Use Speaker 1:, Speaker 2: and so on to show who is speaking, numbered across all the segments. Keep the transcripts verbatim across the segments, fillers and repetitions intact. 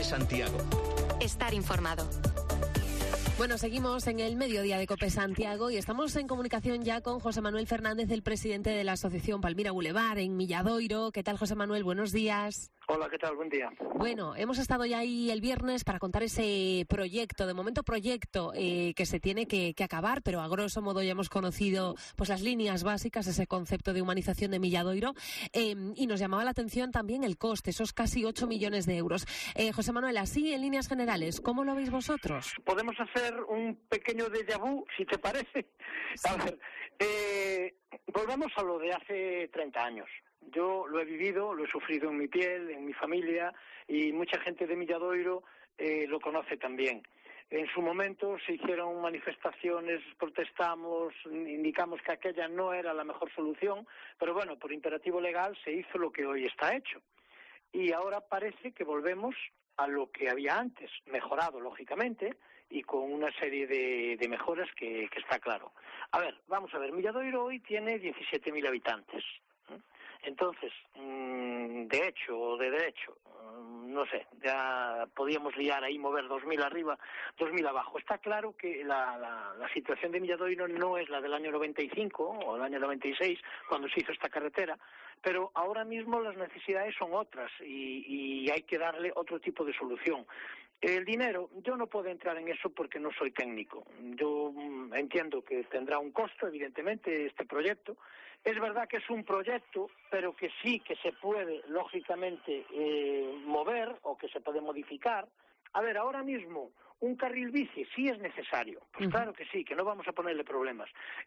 Speaker 1: COPE Santiago.
Speaker 2: Estar informado.
Speaker 3: Bueno, seguimos en el mediodía de COPE Santiago y estamos en comunicación ya con José Manuel Fernández, el presidente de la Asociación Palmira Boulevard en Milladoiro. ¿Qué tal, José Manuel? Buenos días.
Speaker 4: Hola, ¿qué tal? Buen día.
Speaker 3: Bueno, hemos estado ya ahí el viernes para contar ese proyecto, de momento proyecto eh, que se tiene que, que acabar, pero a grosso modo ya hemos conocido pues las líneas básicas, ese concepto de humanización de Milladoiro, eh, y nos llamaba la atención también el coste, esos casi ocho millones de euros. Eh, José Manuel, así en líneas generales, ¿cómo lo veis vosotros?
Speaker 4: Podemos hacer un pequeño déjà vu, si te parece. Sí. A ver, eh, volvamos a lo de hace treinta años. Yo lo he vivido, lo he sufrido en mi piel, en mi familia, y mucha gente de Milladoiro eh, lo conoce también. En su momento se hicieron manifestaciones, protestamos, indicamos que aquella no era la mejor solución, pero bueno, por imperativo legal se hizo lo que hoy está hecho. Y ahora parece que volvemos a lo que había antes, mejorado lógicamente, y con una serie de, de mejoras que, que está claro. A ver, vamos a ver, Milladoiro hoy tiene diecisiete mil habitantes. Entonces, de hecho o de derecho, no sé, ya podíamos liar ahí, mover dos mil arriba, dos mil abajo. Está claro que la, la, la situación de Milladoiro no es la del año noventa y cinco o el año noventa y seis, cuando se hizo esta carretera, pero ahora mismo las necesidades son otras y, y hay que darle otro tipo de solución. El dinero, yo no puedo entrar en eso porque no soy técnico. Yo mm, entiendo que tendrá un costo, evidentemente, este proyecto. Es verdad que es un proyecto, pero que sí que se puede, lógicamente, eh, mover o que se puede modificar. A ver, ahora mismo, un carril bici sí es necesario. Pues claro que sí, que no vamos a ponerle problemas.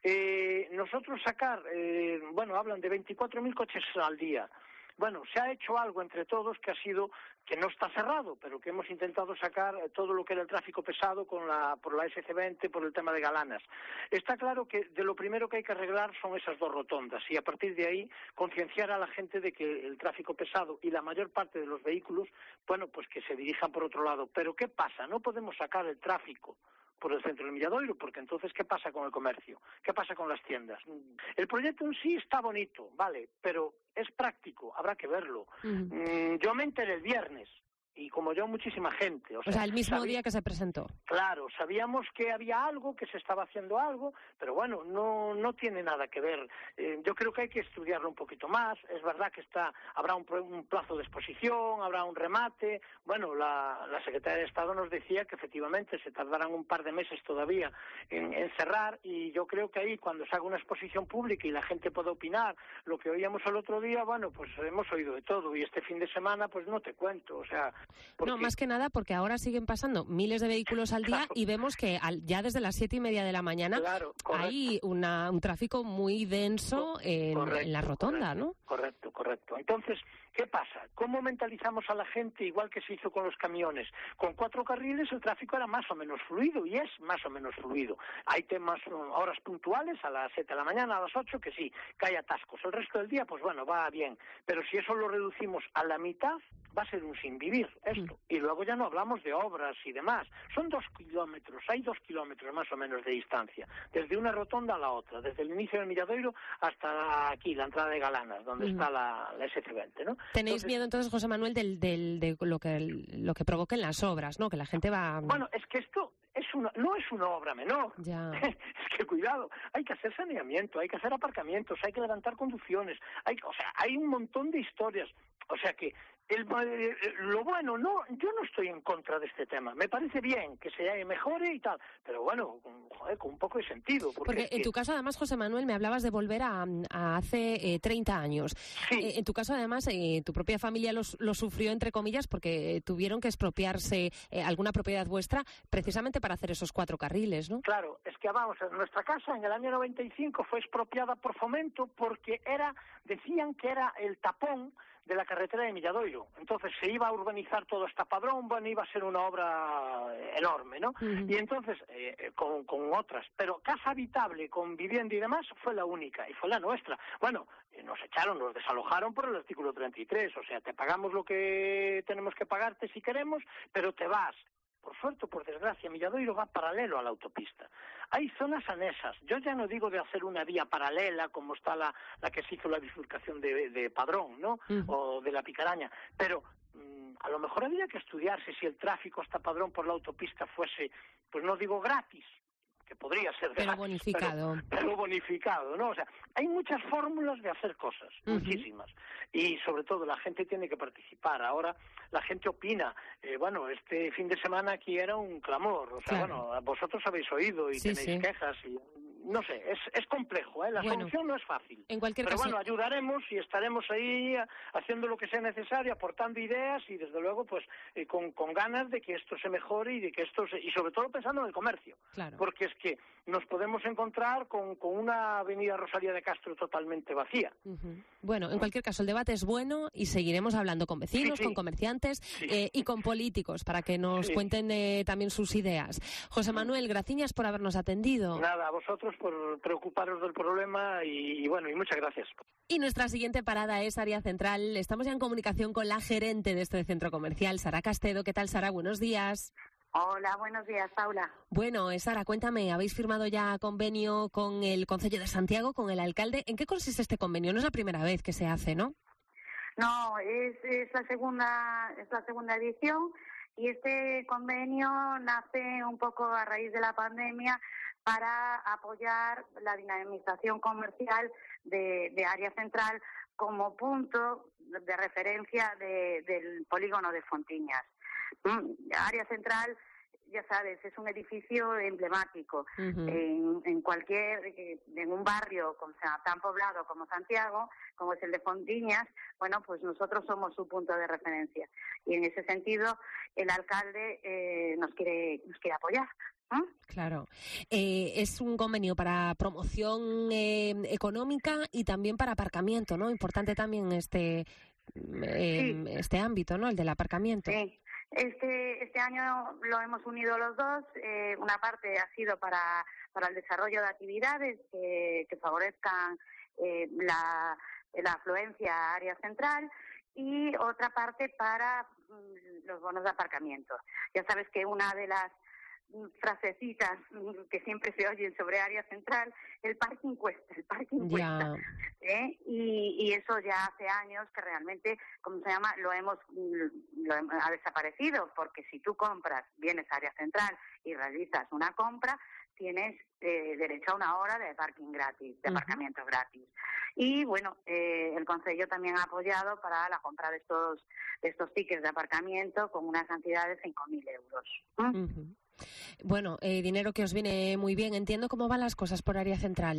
Speaker 4: Eh, nosotros sacar, eh, bueno, hablan de veinticuatro mil coches al día. Bueno, se ha hecho algo entre todos que ha sido, que no está cerrado, pero que hemos intentado sacar todo lo que era el tráfico pesado con la, por la ese ce veinte, por el tema de Galanas. Está claro que de lo primero que hay que arreglar son esas dos rotondas y a partir de ahí concienciar a la gente de que el tráfico pesado y la mayor parte de los vehículos, bueno, pues que se dirijan por otro lado. Pero ¿qué pasa? No podemos sacar el tráfico por el centro de Milladoiro, porque entonces, ¿qué pasa con el comercio? ¿Qué pasa con las tiendas? El proyecto en sí está bonito, vale, pero es práctico, habrá que verlo. Uh-huh. Mm, yo me enteré el viernes, y como yo, muchísima gente. O sea,
Speaker 3: o sea el mismo
Speaker 4: sabí...
Speaker 3: día que se presentó.
Speaker 4: Claro, sabíamos que había algo, que se estaba haciendo algo, pero bueno, no no tiene nada que ver. Eh, yo creo que hay que estudiarlo un poquito más. Es verdad que está habrá un, un plazo de exposición, habrá un remate. Bueno, la, la Secretaria de Estado nos decía que efectivamente se tardarán un par de meses todavía en, en cerrar, y yo creo que ahí, cuando se haga una exposición pública y la gente pueda opinar, lo que oíamos el otro día, bueno, pues hemos oído de todo, y este fin de semana, pues no te cuento, o sea...
Speaker 3: Porque... No, más que nada porque ahora siguen pasando miles de vehículos al día, claro, y vemos que al, ya desde las siete y media de la mañana, claro, hay una, un tráfico muy denso en, correcto, en la rotonda,
Speaker 4: correcto,
Speaker 3: ¿no?
Speaker 4: Correcto, correcto. Entonces, ¿qué pasa? ¿Cómo mentalizamos a la gente igual que se hizo con los camiones? Con cuatro carriles el tráfico era más o menos fluido y es más o menos fluido. Hay temas, horas puntuales, a las siete de la mañana, a las ocho, que sí, que hay atascos. El resto del día, pues bueno, va bien. Pero si eso lo reducimos a la mitad, va a ser un sinvivir esto. Mm. Y luego ya no hablamos de obras y demás. Son dos kilómetros, hay dos kilómetros más o menos de distancia, desde una rotonda a la otra, desde el inicio del Milladoiro hasta aquí, la entrada de Galanas, donde mm. está la, la ese ce veinte, ¿no?
Speaker 3: ¿Tenéis entonces, miedo entonces, José Manuel, del, del, de lo que, lo que provoquen las obras, ¿no? Que la gente va...
Speaker 4: Bueno, es que esto es una, no es una obra menor.
Speaker 3: Ya.
Speaker 4: Es que cuidado, hay que hacer saneamiento, hay que hacer aparcamientos, hay que levantar conducciones, hay, o sea, hay un montón de historias. O sea que el, lo bueno, no, yo no estoy en contra de este tema. Me parece bien que se mejore y tal, pero bueno, joder, con un poco de sentido. Porque,
Speaker 3: porque
Speaker 4: es
Speaker 3: en
Speaker 4: que...
Speaker 3: tu caso, además, José Manuel, me hablabas de volver a, a hace eh, treinta años.
Speaker 4: Sí.
Speaker 3: Eh, en tu caso, además, eh, tu propia familia lo, lo sufrió, entre comillas, porque tuvieron que expropiarse eh, alguna propiedad vuestra precisamente para hacer esos cuatro carriles, ¿no?
Speaker 4: Claro, es que vamos, nuestra casa en el año noventa y cinco fue expropiada por Fomento porque era, decían que era el tapón de la carretera de Milladoiro. Entonces se iba a urbanizar todo hasta Padrón, bueno, iba a ser una obra enorme, ¿no? Uh-huh. Y entonces, eh, con, con otras, pero casa habitable, con vivienda y demás, fue la única, y fue la nuestra. Bueno, nos echaron, nos desalojaron por el artículo treinta y tres, o sea, te pagamos lo que tenemos que pagarte si queremos, pero te vas. Por suerte o por desgracia, Milladoiro va paralelo a la autopista. Hay zonas anexas. Yo ya no digo de hacer una vía paralela como está la, la que se hizo la bifurcación de, de Padrón, ¿no? Uh-huh. O de la Picaraña. Pero mmm, a lo mejor habría que estudiarse si el tráfico hasta Padrón por la autopista fuese, pues no digo gratis, que podría ser
Speaker 3: pero
Speaker 4: gratis,
Speaker 3: bonificado.
Speaker 4: Pero, pero bonificado, ¿no? O sea, hay muchas fórmulas de hacer cosas, uh-huh. muchísimas. Y sobre todo la gente tiene que participar. Ahora la gente opina. Eh, bueno, este fin de semana aquí era un clamor. O sea, claro. bueno, vosotros habéis oído y sí, tenéis sí. quejas y... No sé, es, es complejo, ¿eh? La bueno, solución no es fácil.
Speaker 3: En cualquier
Speaker 4: Pero
Speaker 3: caso...
Speaker 4: bueno, ayudaremos y estaremos ahí haciendo lo que sea necesario, aportando ideas y desde luego pues eh, con, con ganas de que esto se mejore y de que esto se... y sobre todo pensando en el comercio.
Speaker 3: Claro.
Speaker 4: Porque es que nos podemos encontrar con, con una avenida Rosalía de Castro totalmente vacía.
Speaker 3: Uh-huh. Bueno, en cualquier caso, el debate es bueno y seguiremos hablando con vecinos, sí, sí. con comerciantes sí. eh, y con políticos para que nos sí. cuenten eh, también sus ideas. José Manuel, graciñas por habernos atendido.
Speaker 4: Nada, a vosotros por preocuparos del problema y, y bueno, y muchas gracias.
Speaker 3: Y nuestra siguiente parada es Área Central. Estamos ya en comunicación con la gerente de este centro comercial, Sara Castedo. ¿Qué tal, Sara? Buenos días.
Speaker 1: Hola, buenos días, Paula.
Speaker 3: Bueno, Sara, cuéntame, ¿habéis firmado ya convenio con el Concello de Santiago, con el alcalde? ¿En qué consiste este convenio? No es la primera vez que se hace, ¿no?
Speaker 1: No, es, es la segunda, es la segunda edición y este convenio nace un poco a raíz de la pandemia para apoyar la dinamización comercial de, de Área Central como punto de referencia de, del polígono de Fontiñas. Mm, Área Central, ya sabes, es un edificio emblemático. Uh-huh. en, en cualquier, en un barrio como sea, tan poblado como Santiago, como es el de Fontiñas, bueno, pues nosotros somos su punto de referencia. Y en ese sentido, el alcalde eh, nos quiere, nos quiere apoyar. ¿Eh?
Speaker 3: Claro. Eh, es un convenio para promoción eh, económica y también para aparcamiento, ¿no? Importante también este eh, sí. este ámbito, ¿no? El del aparcamiento.
Speaker 1: Sí. Este este año lo hemos unido los dos. Eh, una parte ha sido para para el desarrollo de actividades que, que favorezcan eh, la, la afluencia a Área Central y otra parte para mm, los bonos de aparcamiento. Ya sabes que una de las frasecitas que siempre se oyen sobre Área Central, el parking cuesta, el parking cuesta, ¿eh? y, y eso ya hace años que realmente, ¿cómo se llama? Lo hemos, lo ha desaparecido, porque si tú compras, vienes a Área Central y realizas una compra, tienes eh, derecho a una hora de parking gratis, de aparcamiento uh-huh. gratis. Y bueno, eh, el Concello también ha apoyado para la compra de estos, de estos tickets de aparcamiento con una cantidad de cinco mil euros. ¿Mm?
Speaker 3: Uh-huh. Bueno, eh, dinero que os viene muy bien. Entiendo cómo van las cosas por Área Central.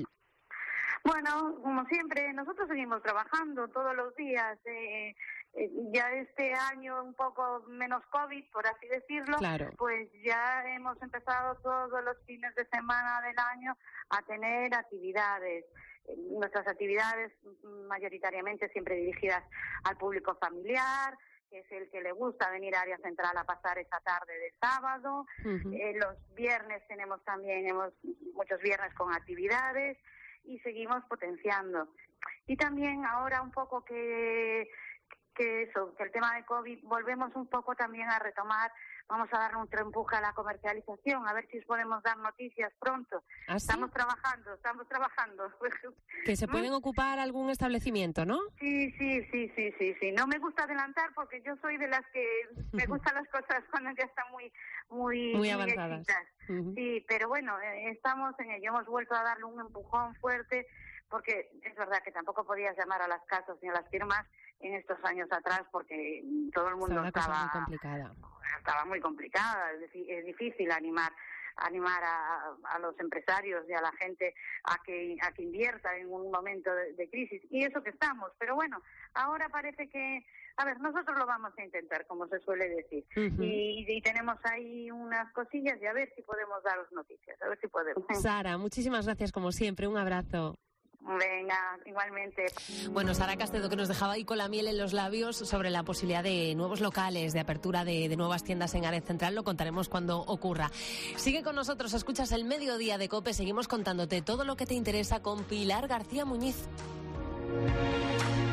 Speaker 1: Bueno, como siempre, nosotros seguimos trabajando todos los días. Eh, eh, ya este año un poco menos COVID, por así decirlo,
Speaker 3: claro.
Speaker 1: pues ya hemos empezado todos los fines de semana del año a tener actividades. Nuestras actividades mayoritariamente siempre dirigidas al público familiar, que es el que le gusta venir a Área Central a pasar esa tarde de sábado. Uh-huh. Eh, los viernes tenemos también hemos muchos viernes con actividades y seguimos potenciando. Y también ahora un poco que que eso, que el tema de COVID, volvemos un poco también a retomar, vamos a dar un empuje a la comercialización, a ver si os podemos dar noticias pronto.
Speaker 3: ¿Ah, sí?
Speaker 1: Estamos trabajando, estamos trabajando.
Speaker 3: Que se pueden ocupar algún establecimiento, ¿no?
Speaker 1: Sí, sí, sí, sí, sí, sí. No me gusta adelantar porque yo soy de las que me gustan las cosas cuando ya están muy, muy,
Speaker 3: muy avanzadas.
Speaker 1: Uh-huh. Sí, pero bueno, eh, estamos en ello, hemos vuelto a darle un empujón fuerte porque es verdad que tampoco podías llamar a las casas ni a las firmas en estos años atrás porque todo el mundo estaba
Speaker 3: muy complicada.
Speaker 1: estaba muy complicada, es decir, es difícil animar animar a, a los empresarios y a la gente a que a que invierta en un momento de, de crisis y eso que estamos, pero bueno, ahora parece que a ver, nosotros lo vamos a intentar, como se suele decir, uh-huh. y, y tenemos ahí unas cosillas y a ver si podemos daros noticias, a ver si podemos.
Speaker 3: Sara, muchísimas gracias como siempre, un abrazo.
Speaker 1: Venga, igualmente.
Speaker 3: Bueno, Sara Castedo, que nos dejaba ahí con la miel en los labios sobre la posibilidad de nuevos locales, de apertura de, de nuevas tiendas en Área Central. Lo contaremos cuando ocurra. Sigue con nosotros, escuchas el Mediodía de COPE. Seguimos contándote todo lo que te interesa con Pilar García Muñiz.